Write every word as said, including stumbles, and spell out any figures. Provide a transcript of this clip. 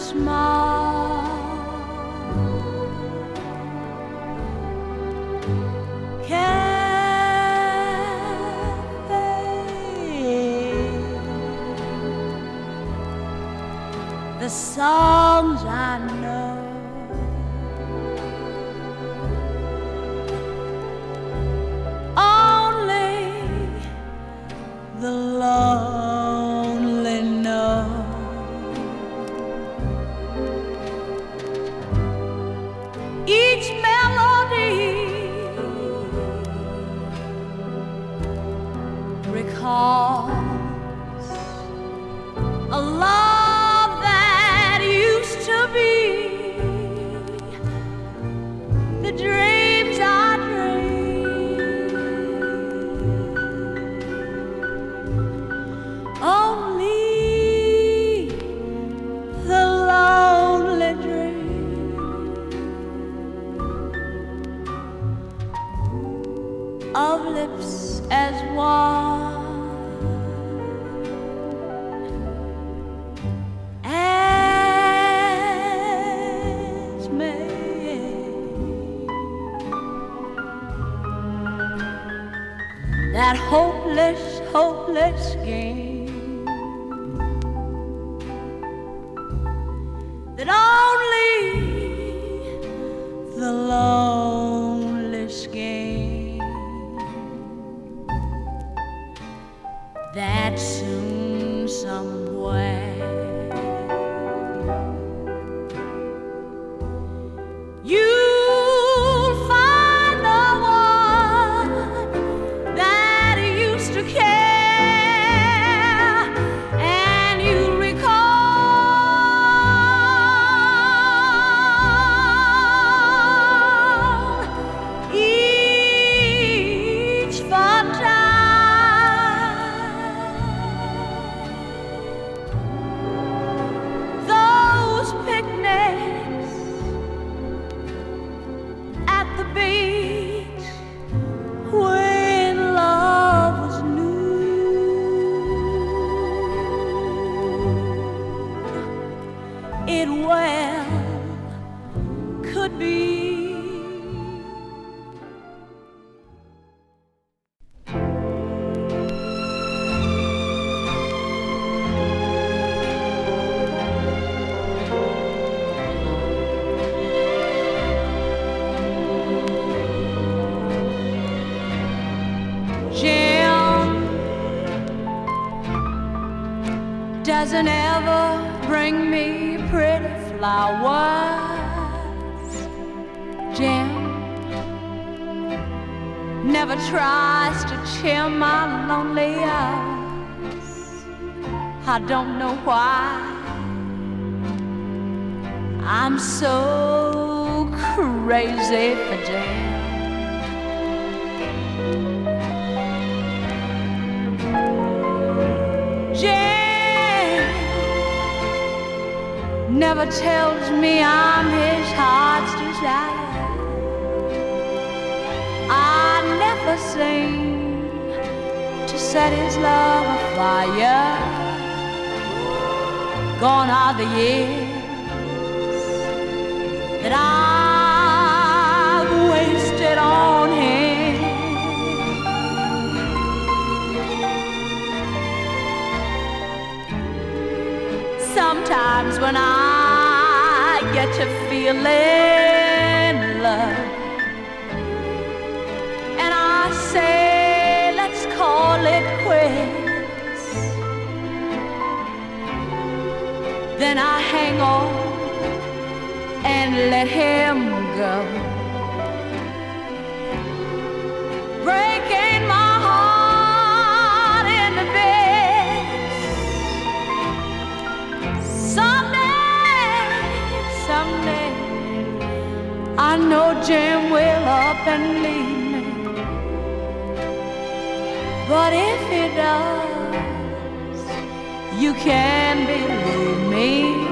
smile. Cafe, the songs I know. The lonely know. Each melody recalls a love that used to be. The dreams I only the lonely dream of lips as one as May. That hopeless, hopeless game that only the lonely skin, that soon somewhere you'll find the one that used to care. It well could be. Jim doesn't ever bring me pretty flowers. Jim never tries to cheer my lonely hours. I don't know why I'm so crazy for Jim. Jim never tells me I'm his heart's desire. I never seem to set his love afire. Gone are the years that I've wasted on him. Sometimes when I get to feeling love and I say let's call it quits, then I hang on and let him go, breaking my heart into bits. Someday, someday I know Jim will up and leave me, but if he does, you can believe me,